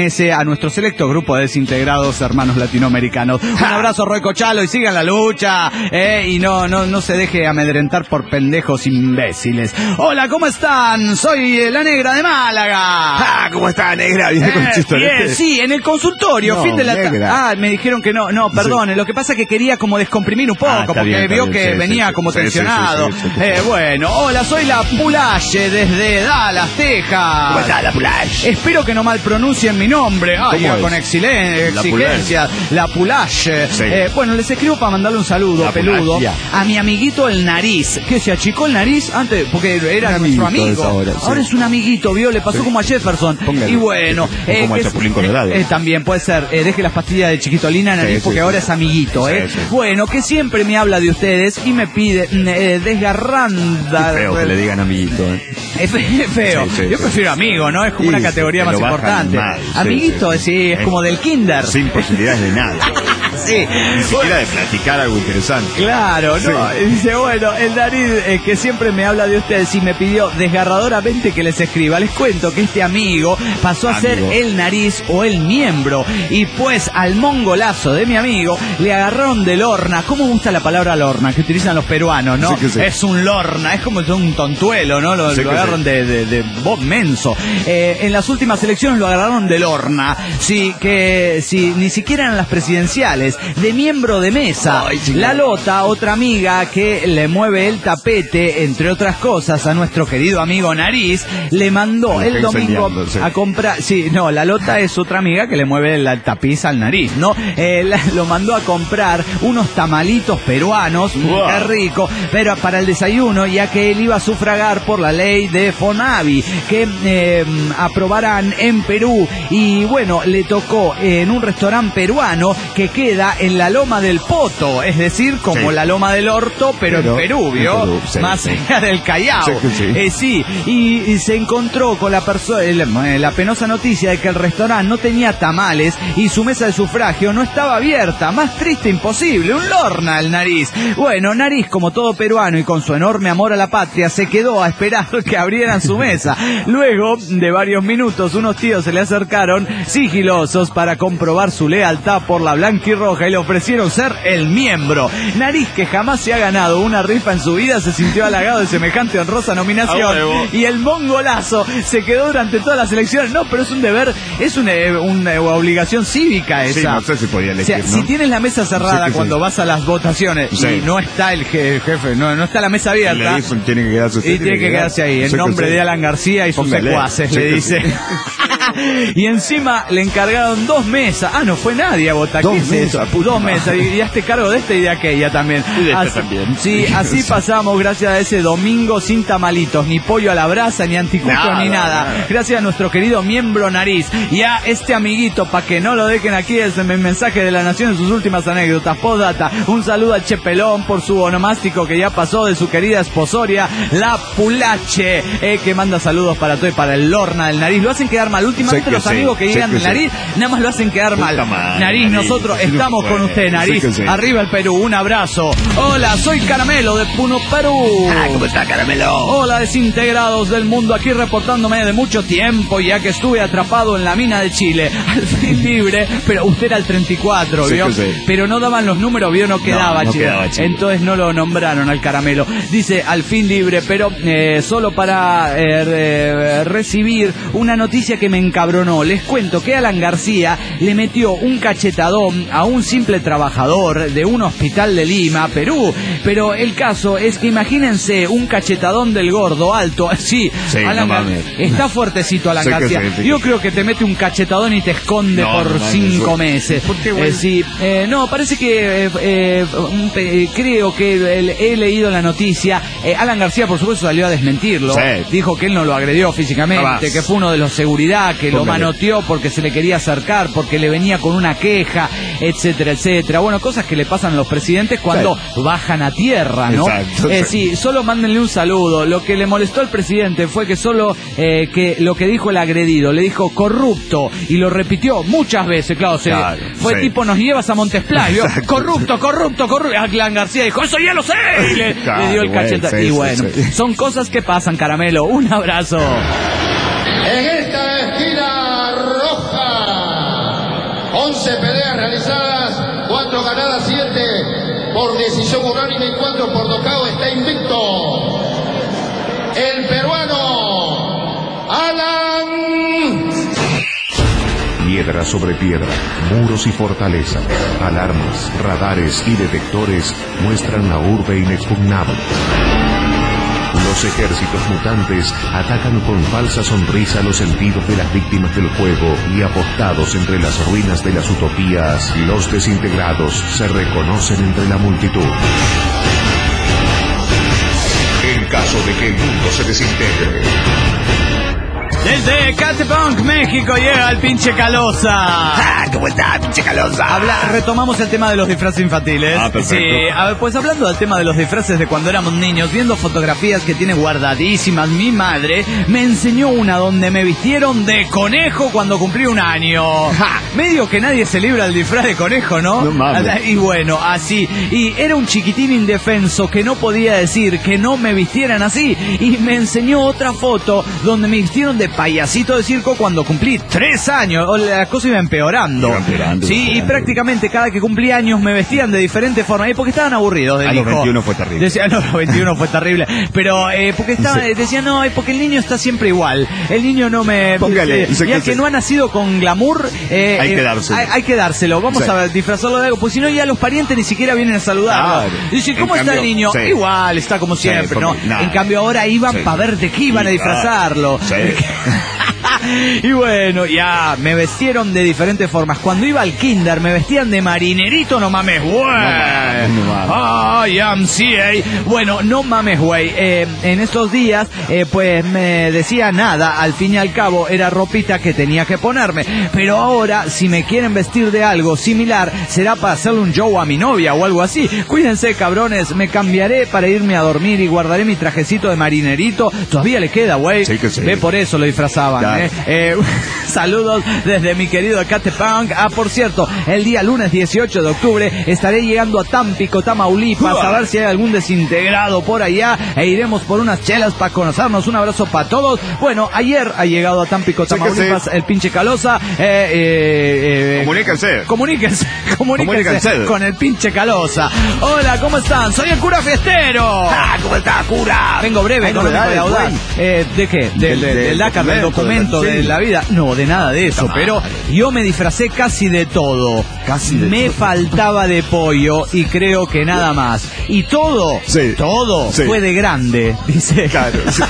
nuestro selecto grupo de desintegrados hermanos latinoamericanos. Un abrazo, Roy Cochalo, y sigan la lucha, eh, y no, no, no se deje amedrentar por pendejos imbéciles. Hola, ¿cómo están? Soy eh, la Negra de Málaga. Ah, ¿cómo está, Negra? ¿Viene Eh, con chistorete? bien, sí, en el consultorio, No, fin de la ta- Negra. Ah, me dijeron que no, no, perdón, lo que pasa es que quería como descomprimir un poco, Ah, está porque bien, está vio bien, que sí, venía sí, como sí, sí, tensionado. sí, sí, sí, sí. Eh, bueno, hola, soy la Pulache desde Dallas, Texas. ¿Cómo está la Pulache? Espero que no mal pronuncien mi nombre. Ay, ¿Cómo ya, es? con exile- La exigencias. La Pulache. Sí. Eh, bueno, les escribo para mandarle un saludo La peludo Pulache. a mi amiguito el Nariz, que se achicó el nariz antes, porque era Un nuestro amiguito amigo. es ahora, sí. es un amiguito, vio, le pasó Sí. como a Jefferson. Póngale. Y bueno, O como que a es- Chapulín Colorado. eh, también puede ser. Eh, deje las pastillas de chiquitolina Nariz, Sí, porque sí, ahora sí. es amiguito, Sí, ¿eh? sí. Bueno, que siempre me habla de ustedes y me pide mm, eh, desgarranda. Qué feo que le digan amiguito, ¿eh? Es fe- feo. Sí, sí, Yo sí. prefiero amigo, ¿no? Es como Sí, una categoría te más lo bajan importante. mal, sí, Amiguito, sí, sí, sí. es Eh, como del kinder. Sin posibilidades de nada. Sí. Ni siquiera de platicar algo interesante. Claro, ¿no? Sí. Y dice, bueno, el Nariz eh, que siempre me habla de ustedes y me pidió desgarradoramente que les escriba. Les cuento que este amigo pasó a Amigo. ser el Nariz o el miembro. Y pues al mongolazo de mi amigo le agarraron de lorna. ¿Cómo me gusta la palabra lorna que utilizan los peruanos, no? Sí que sí. Es un lorna, es como un tontuelo, ¿no? Lo, Sí lo que agarran sí. de, de, de Bob Menso. Eh, en las últimas elecciones lo agarraron de lorna. Sí, que sí, ni siquiera eran las presidenciales. De miembro de mesa. Ay, señor. La Lota, otra amiga que le mueve el tapete, entre otras cosas, a nuestro querido amigo Nariz, le mandó Me el está domingo incendiando, sí. a comprar. Sí, no, la Lota es otra amiga que le mueve el tapiz al Nariz, ¿no? Eh, la- lo mandó a comprar unos tamalitos peruanos, Wow. qué rico, pero para el desayuno, ya que él iba a sufragar por la ley de Fonavi, que eh, aprobarán en Perú. Y bueno, le tocó en un restaurante peruano que queda en la Loma del Poto, es decir, como Sí. la Loma del Orto, pero, Pero en Perú, ¿vio? en Perú, sí, Más sí. allá del Callao. Sí, que sí. Eh, sí, y, y se encontró con la persona, la penosa noticia de que el restaurante no tenía tamales y su mesa de sufragio no estaba abierta. Más triste imposible, un lorna el Nariz. Bueno, Nariz, como todo peruano y con su enorme amor a la patria, se quedó a esperar que abrieran su mesa. Luego de varios minutos, unos tíos se le acercaron sigilosos para comprobar su lealtad por la blanquirroja y le ofrecieron ser el miembro. Nariz, que jamás se ha ganado una rifa en su vida, se sintió halagado de semejante honrosa A nominación. huevo. Y el mongolazo se quedó durante todas las elecciones. No, pero es un deber, es una, una obligación cívica esa. Sí, no sé si podía O elegir, sea, ¿no? si tienes la mesa cerrada Sí que sí. cuando vas a las votaciones Sí. y no está el je- jefe, no, no está la mesa Le abierta, dicen, tiene que quedarse usted, y tiene que quedarse ahí, en Sí que nombre sí. de Alan García y sus Póngale. secuaces, Sí le que dice. sí. Y encima le encargaron dos mesas. Ah, no fue nadie a votar. Dos ¿Qué es mesas, eso? puta Dos madre. mesas. Y, y hazte cargo de este y de aquella también. Y de este Así- también. Sí, así pasamos gracias a ese domingo sin tamalitos, ni pollo a la brasa, ni anticucho, Nada, ni nada. nada. Gracias a nuestro querido miembro Nariz. Y a este amiguito, para que no lo dejen aquí, es el mensaje de la Nación en sus últimas anécdotas. Postdata, un saludo a Chepelón por su onomástico que ya pasó de su querida esposoria, la Pulache, eh, que manda saludos para todo y para el Lorna del Nariz. Lo hacen quedar mal. Últimamente Sí que los sí, amigos que sí llegan que del sí. Nariz, nada más lo hacen quedar mal. Puta madre, Nariz, Nariz, nosotros así no estamos puede. con usted, Nariz. Sí que sí. Arriba el Perú, un abrazo. Hola, soy Caramelo de Puno, Perú. Ah, ¿cómo está, Caramelo? Hola, desintegrados del mundo, aquí reportándome de mucho tiempo, ya que estuve atrapado en la mina de Chile. Al fin libre, pero usted era el treinta y cuatro, Sí ¿vio? que sí. Pero no daban los números, ¿vio? No quedaba, no Chile. quedaba Chile. Entonces no lo nombraron al Caramelo. Dice, al fin libre, pero eh, solo para eh, re- recibir una noticia que me encabronó. Les cuento que Alan García le metió un cachetadón a un simple trabajador de un hospital de Lima, Perú. Pero el caso es que imagínense un cachetadón del gordo, alto. Sí, Sí, Alan no Gar- mames. está fuertecito Alan Sí que García. sí, sí que Yo sí. creo que te mete un cachetadón y te esconde No, por no mames, cinco güey. meses. ¿Por qué, güey? Eh, sí, eh, no, parece que eh, eh, un pe- eh, creo que el- he leído la noticia. Eh, Alan García, por supuesto, salió a desmentirlo. Sí. Dijo que él no lo agredió físicamente, Jamás. que fue uno de los seguridad que lo Póngale. manoteó porque se le quería acercar, porque le venía con una queja, etcétera, etcétera. Bueno, cosas que le pasan a los presidentes cuando bajan a tierra, ¿no? Exacto, Eh, sí. sí, solo mándenle un saludo. Lo que le molestó al presidente fue que solo eh, que lo que dijo el agredido, le dijo corrupto y lo repitió muchas veces, claro, se- Claro, fue sí. tipo nos llevas a Montesplay, ¿vio? Exacto. corrupto, corrupto, corrupto. Alan García dijo, eso ya lo sé, y le, Claro, le dio el güey, cacheta. sí, y sí, bueno, sí. son cosas que pasan, Caramelo. Un abrazo. En esta esquina roja, once peleas realizadas, cuatro ganadas, siete por decisión unánime y cuatro por nocaut. Está invicto el peruano Alan. Piedra sobre piedra, muros y fortalezas, alarmas, radares y detectores muestran la urbe inexpugnable. Los ejércitos mutantes atacan con falsa sonrisa los sentidos de las víctimas del juego y apostados entre las ruinas de las utopías, los desintegrados se reconocen entre la multitud. En caso de que el mundo se desintegre. Desde Catepunk, México, llega el pinche Calosa. Ah, ¿cómo está, pinche Calosa? Habla, retomamos el tema de los disfraces infantiles. Ah, perfecto. Sí, a ver, pues hablando del tema de los disfraces de cuando éramos niños, viendo fotografías que tiene guardadísimas mi madre, me enseñó una donde me vistieron de conejo cuando cumplí un año. Ja, medio que nadie se libra del disfraz de conejo, ¿no? No mames. Y bueno, así. Y era un chiquitín indefenso que no podía decir que no me vistieran así. Y me enseñó otra foto donde me vistieron de payasito de circo cuando cumplí tres años. O la cosa iba empeorando. Iba empeorando, sí, empeorando. Y prácticamente cada que cumplí años me vestían de diferentes formas. Y porque estaban aburridos del A los hijo. veintiuno fue terrible. Decía, no, los veintiuno fue terrible. Pero eh, porque estaba, Sí. decía, no, es porque el niño está siempre igual. El niño no me... Póngale, eh, sé ya que que se- no ha nacido con glamour... eh, Hay que eh, dárselo. Hay, hay que dárselo. Vamos Sí. a disfrazarlo de algo. Pues si no, ya los parientes ni siquiera vienen a saludarlo. Claro. Dicen, En ¿cómo está cambio, el niño? sí. Igual, está como Sí, siempre, ¿no? porque- nah. En cambio ahora iban Sí. para ver de qué iban a Sí, disfrazarlo. sí. Y bueno, ya me vestieron de diferentes formas. Cuando iba al kinder me vestían de marinerito, no mames, güey. mames, no mames. I am C A. Bueno, no mames, güey. Eh, en estos días, eh, pues me decía nada. Al fin y al cabo, era ropita que tenía que ponerme. Pero ahora, si me quieren vestir de algo similar, será para hacerle un show a mi novia o algo así. Cuídense, cabrones. Me cambiaré para irme a dormir y guardaré mi trajecito de marinerito. Todavía le queda, güey. Sí que sí. Ve, por eso lo disfrazaban, Claro. eh. Eh, saludos desde mi querido Catepunk. Ah, por cierto, el día lunes dieciocho de octubre estaré llegando a Tampico, Tamaulipas, a ver si hay algún desintegrado por allá e iremos por unas chelas para conocernos. Un abrazo para todos. Bueno, ayer ha llegado a Tampico, Sí que Tamaulipas, sí. el pinche Calosa. Eh, eh, eh, Comuníquense. Comuníquense, comuníquense, Comuníquense. con el pinche Calosa. Hola, ¿cómo están? Soy el cura fiestero. Ah, ¿cómo está, cura? Vengo breve, Hay económico novedades, y audaz. güey. Eh, ¿De qué? Del, Del- del, del DACAR, del documento, documento, del- de sí. la vida. No, de nada de eso, Ah, pero yo me disfracé casi de todo. Casi de Me todo. faltaba de pollo y creo que nada más. Y todo, Sí. todo Sí. fue de grande, dice. Claro. sí.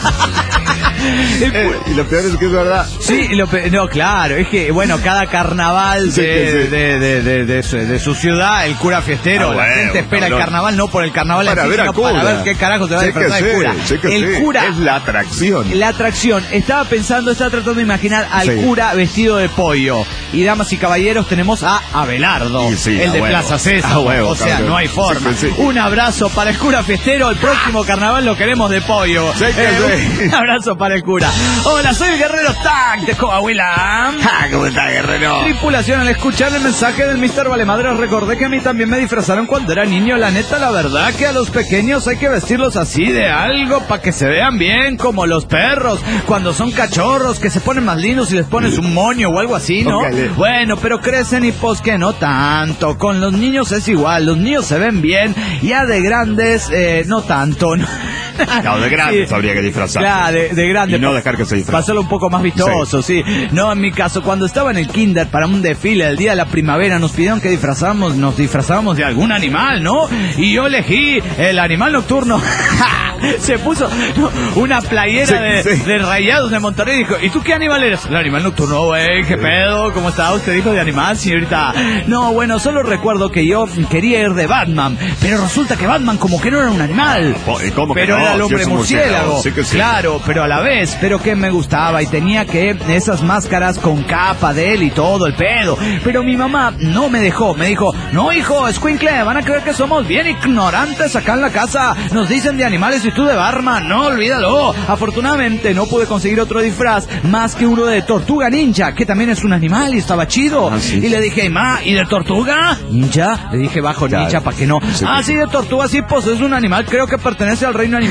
El Eh, y lo peor es que es verdad. Sí, lo pe- no, claro, es que, bueno, cada carnaval Sí, de, que sí. de, de, de, de su, de su ciudad, el cura fiestero, Ah, la bueno, gente espera cabrón. el carnaval no por el carnaval, Para en sí, ver a sino cura. para ver qué carajo se va a Sí que disfrazar el sí, cura. sí que el sí. cura Es la atracción. la atracción. Estaba pensando, estaba tratando de imaginar al Sí. cura vestido de pollo. Y damas y caballeros, tenemos a Abelardo, Y sí, el a de huevo. Plaza César. A huevo, o sea, cabrón. no hay forma. Sí que sí. Un abrazo para el cura fiestero. El próximo carnaval lo queremos de pollo. Sí que sí. Un abrazo para el cura. Hola, soy el guerrero Tag de Coahuila. Ah, ¿cómo está, guerrero? Tripulación, al escuchar el mensaje del mister Valemadre, recordé que a mí también me disfrazaron cuando era niño. La neta, la verdad que a los pequeños hay que vestirlos así de algo para que se vean bien, como los perros, cuando son cachorros, que se ponen más lindos y les pones un moño o algo así, ¿no? Póngale. Bueno, pero crecen y pues que no tanto. Con los niños es igual, los niños se ven bien, ya de grandes, eh, no tanto, ¿no? No, de grandes Sí. habría que disfrazar. Claro, de, de grande. Y no pa- dejar que se disfrace. Para hacerlo un poco más vistoso, sí. No, en mi caso, cuando estaba en el kinder para un desfile el día de la primavera, nos pidieron que disfrazáramos, nos disfrazábamos de algún animal, ¿no? Y yo elegí el animal nocturno. Se puso no, una playera Sí, de, sí. de Rayados de Monterrey y dijo, ¿y tú qué animal eres? El animal nocturno, güey, ¿qué pedo? ¿Cómo está usted, hijo de animal, señorita? No, bueno, solo recuerdo que yo quería ir de Batman, pero resulta que Batman como que no era un animal. ¿Cómo que pero no? era el Si hombre es un murciélago. murciélago, sí que sí. Claro, pero a la vez, pero que me gustaba y tenía que esas máscaras con capa de él y todo el pedo. Pero mi mamá no me dejó, me dijo, no hijo, escuincle, van a creer que somos bien ignorantes acá en la casa. Nos dicen de animales y tú de Batman, no, olvídalo. Afortunadamente no pude conseguir otro disfraz más que uno de tortuga ninja, que también es un animal y estaba chido. Ah, sí. Y le dije, ma, ¿y de tortuga? Ninja, le dije bajo Claro. ninja para que no. Sí, ah, que sí, de tortuga, sí, pues es un animal, creo que pertenece al reino animal.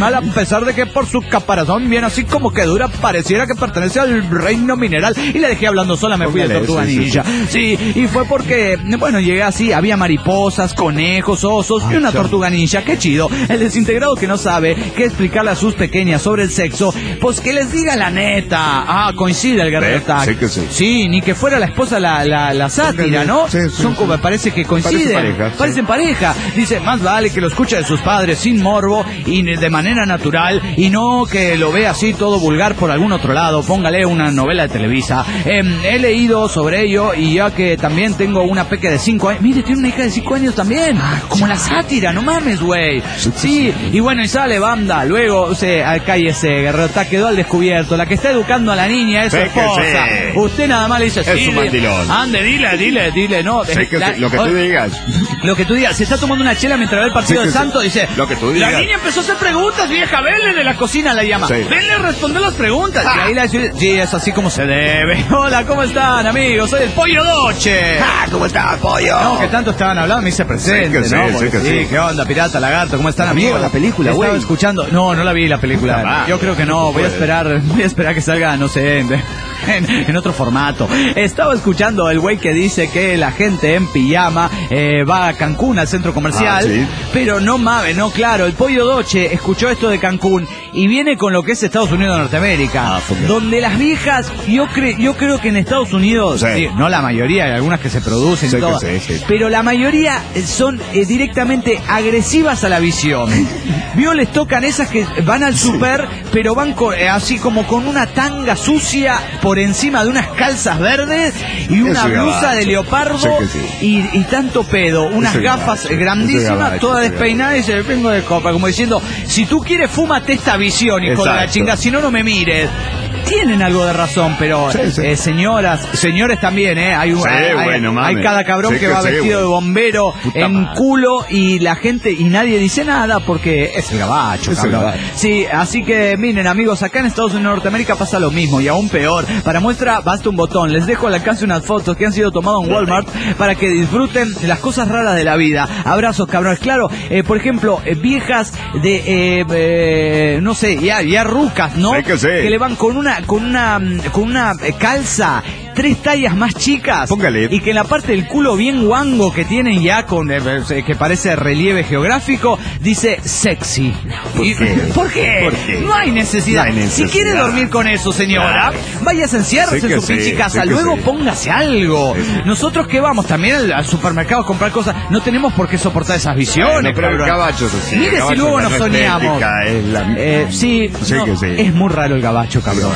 nacional, a pesar de que por su caparazón bien así como que dura, pareciera que pertenece al reino mineral. Y le dejé hablando sola, me fui de Tortuga Ninja. Sí, y fue porque, bueno, llegué así, había mariposas, conejos, osos y una tortuga ninja. Qué chido. El desintegrado que no sabe qué explicarle a sus pequeñas sobre el sexo, pues que les diga la neta. Ah, coincide el Guerrero Tag. Sí, que sí. Sí, ni que fuera la esposa la, la, la sátira, ¿no? Sí, sí, Son sí. como, parece que coinciden. Parecen pareja, sí. Parecen pareja. Dice, más vale que lo escuche de sus padres sin morbo y de manera natural y no que lo vea así todo vulgar por algún otro lado. Póngale una novela de Televisa. Eh, he leído sobre ello y ya que también tengo una peque de cinco años. Mire, tiene una hija de cinco años también. Como la sátira, no mames, güey. Sí, y bueno, y sale banda. Luego, se, cállese, Guerrero Tag, quedó al descubierto. La que está educando a la niña es su esposa. Usted nada más le dice, es sí, un mandilón. ande, dile, dile, dile, no. Sí, que la, sí, lo que tú digas. Lo que tú digas. Se está tomando una chela mientras ve el partido Sí, de que Santos. sí. Dice, Lo que tú la digas. niña empezó a hacer preguntas, vieja, venle de la cocina, la llama. Sí. Venle a responder las preguntas. Y ahí la dice, sí, es así como se debe. Hola, ¿cómo están, amigos? Soy el Pollo Doche. Ah, ¿cómo está, pollo? No, que tanto estaban hablando, me hice presente, Sí que ¿no? sí, Porque sí que sí. ¿qué onda, pirata, lagarto? ¿Cómo están, ¿La amigos? vieron la película, Estaba güey? escuchando, no, no la vi la película. Puta madre. Yo creo que no, voy a esperar, voy a esperar que salga, no sé, en, en, en otro formato. Estaba escuchando el güey que dice que la gente en pijama eh, va a Cancún, al centro comercial, Ah, ¿sí? pero no mames, no, claro, el Pollo Doche escuchó esto de Cancún y viene con lo que es Estados Unidos de Norteamérica, Ah, porque- donde las viejas, yo, cre, yo creo que en Estados Unidos, Sí. sí, no la mayoría, hay algunas que se producen Sí y que todo, sí, sí. pero la mayoría son eh, directamente agresivas a la visión. Vio, les tocan esas que van al super, pero van con, eh, así como con una tanga sucia por encima de unas calzas verdes y una Eso es blusa gabacho. de leopardo Sí que sí. y, y tanto pedo, unas Eso es gafas gabacho. Eso es grandísimas, gabacho, toda eso es despeinada y se vengo de copa, como diciendo, si tú quieres fúmate esta visión, hijo de la Exacto. chinga, si no, no me mires. Tienen algo de razón, pero Sí, sí. eh, señoras, señores también, ¿eh? Hay, un, Sí, hay, bueno, hay mames. cada cabrón Sí que, que va sí, vestido güey. de bombero Puta en madre. culo y la gente, y nadie dice nada porque es el gabacho, Es el cabrón. gabacho. Sí, así que miren, amigos, acá en Estados Unidos, Norteamérica pasa lo mismo y aún peor. Para muestra, basta un botón. Les dejo al alcance unas fotos que han sido tomadas en Walmart para que disfruten de las cosas raras de la vida. Abrazos, cabrones. Claro, eh, por ejemplo, eh, viejas de, eh, eh, no sé, ya, ya rucas, ¿no? Sí que sí. Que le van con una, con una, mm, con una eh, calza tres tallas más chicas. Póngale. Y que en la parte del culo bien guango que tienen ya con, eh, eh, que parece relieve geográfico, dice sexy. ¿Por Y- qué? ¿Por qué? ¿Por qué? No hay necesidad. No hay necesidad. Si quiere dormir con eso, señora, váyase, enciérrese Sí en que su sí, pinche casa, sí que luego sí. póngase algo. Sí, sí. Nosotros que vamos también al, al supermercado a comprar cosas, no tenemos por qué soportar esas visiones, Bueno, pero el cabrón. gabacho es así. el Mire si gabacho luego es la nos no soñamos. estética, es la- Eh, sí, Sí no, que sí. es muy raro el gabacho, cabrón.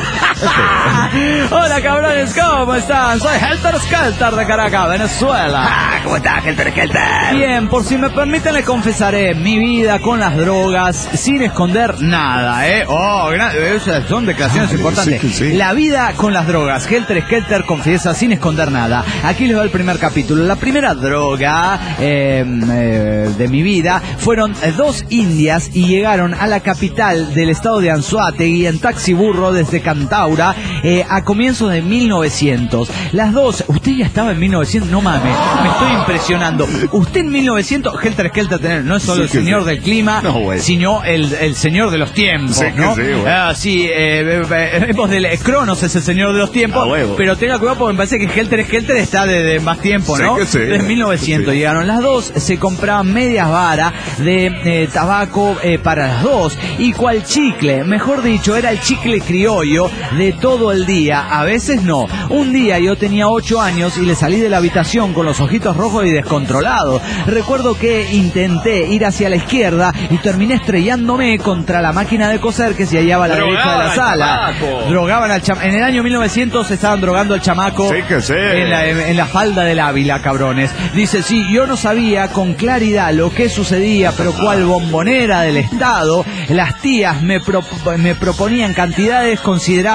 Hola, cabrones, ¿cómo están? Soy Helter Skelter de Caracas, Venezuela. Ah, ¿cómo está, Helter Skelter? Bien, por si me permiten les confesaré mi vida con las drogas sin esconder nada, ¿eh? Oh, gra- esas son declaraciones Ah, importantes. sí que sí. La vida con las drogas. Helter Skelter confiesa sin esconder nada. Aquí les va el primer capítulo. La primera droga eh, eh, de mi vida fueron eh, dos indias y llegaron a la capital del estado de Anzoátegui en taxi burro desde Cantaura eh, a comienzos de mil novecientos. Las dos, usted ya estaba en mil novecientos, no mames, me estoy impresionando. Usted en mil novecientos, Helter Skelter tener, no es solo Sí el que señor sí. del clima, No, güey. sino el, el señor de los tiempos, Sí que ¿no? sí, güey. Ah, sí, eh, eh, vemos del Cronos es el señor de los tiempos, A huevo. pero tenga cuidado porque me parece que Helter Skelter está de, de más tiempo, Sí ¿no? que sí. Desde mil novecientos Sí. llegaron las dos, se compraban medias varas de eh, tabaco eh, para las dos y cual chicle, mejor dicho, era el chicle criollo de todo el día, a veces no. Un día yo tenía ocho años y le salí de la habitación con los ojitos rojos y descontrolados. Recuerdo que intenté ir hacia la izquierda y terminé estrellándome contra la máquina de coser que se hallaba a la derecha de la sala. Drogaban al chamaco. En el año mil novecientos estaban drogando al chamaco Sí que sí. en la, en la falda del Ávila, cabrones. Dice, sí, yo no sabía con claridad lo que sucedía, pero cual bombonera del Estado, las tías me, pro- me proponían cantidades considerables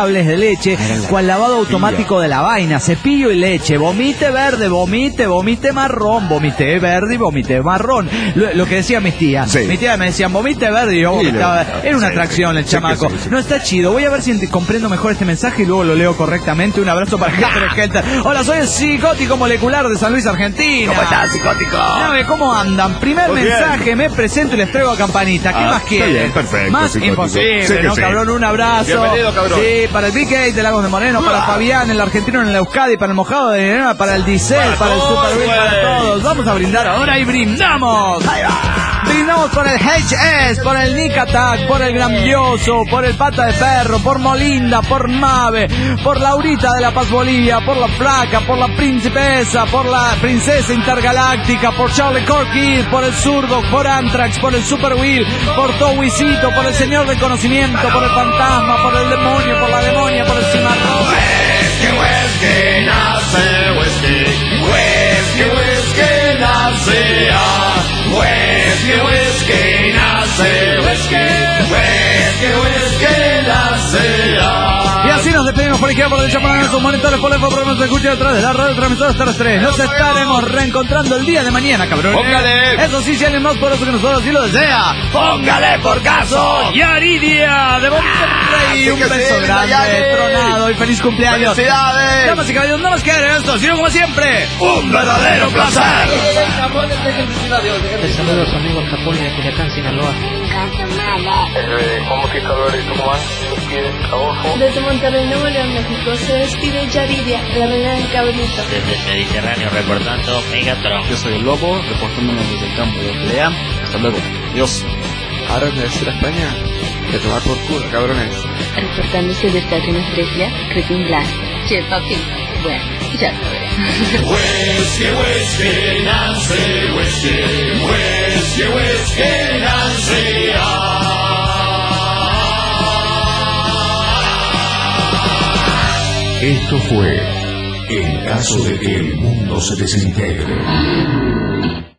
cables de leche, cual lavado automático de la vaina, cepillo y leche, vomite verde, vomite, vomite marrón, vomite verde y vomite marrón. Lo, lo que decían mis tías. Sí. Mis tías me decían vomite verde y yo vomitaba. Era una atracción el chamaco. No está chido. Voy a ver si comprendo mejor este mensaje y luego lo leo correctamente. Un abrazo para Helter Helter. Hola, soy el psicótico molecular de San Luis, Argentina. ¿Cómo estás, psicótico? Nave, ¿cómo andan? Primer Muy mensaje, bien. me presento y les traigo a Campanita. ¿Qué Ah, más quieren? está bien, perfecto, Más psicótico. imposible, Sí que ¿no, sí. cabrón? Un abrazo. Bienvenido, cabrón. Sí, para el B K de Lagos de Moreno, para Fabián, el argentino en el Euskadi, para el Mojado de Nerena, para el Diesel, para, para el todos, Super Bill, para güey. todos. Vamos a brindar ahora y brindamos. Brindamos por el H S, por el Nick Attack, por el Grandioso, por el Pata de Perro, por Molinda, por Mave, por Laurita de La Paz Bolivia, por la Flaca, por la Principesa, por la Princesa Intergaláctica, por Charlie Corky, por el Zurdo, por Anthrax, por el Super Will, por Towisito, por el Señor del Conocimiento, por el Fantasma, por el Demonio, por la Demonia, por el Cimarrón. Whisky, whisky, nace whisky. Whisky, whisky, nace ah. Whisky, whisky, nace whisky. Whisky, whisky, nace ah. Y así nos despedimos por izquierda, por derecha, por nuestros monitores, por el por nos escucha detrás de la radio transmisores terrestres. Nos estaremos reencontrando el día de mañana, cabrón. Póngale. Eso sí, si alguien más poderoso que nosotros así lo desea. Póngale por caso. Yaridia de Monterrey, un que beso sí, grande, Yari. tronado y feliz cumpleaños. ¡Felicidades! Damas y caballeros, no nos queda esto, sino como siempre, Un verdadero placer. Les saludo a su amigo el Japón de Culiacán, Sinaloa. Juan Bautista Álvarez Tucumán, despide trabajo. Desde Monterrey, Nuevo León, México, se despide Yaridia, la reina del cabrito. Desde el Mediterráneo, reportando Megatron. Yo soy el Lobo, reportándome desde el campo de pelea. Hasta luego. Dios. Ahora me decir a España de tomar por culo, cabrones. Reportándose desde Atenas, Grecia, Cretin Blanc. Che, papi. Bueno, ya sabré. Whisky, whisky, nace whisky. Whisky, whisky, nace ah. Esto fue En caso de que el mundo se desintegre.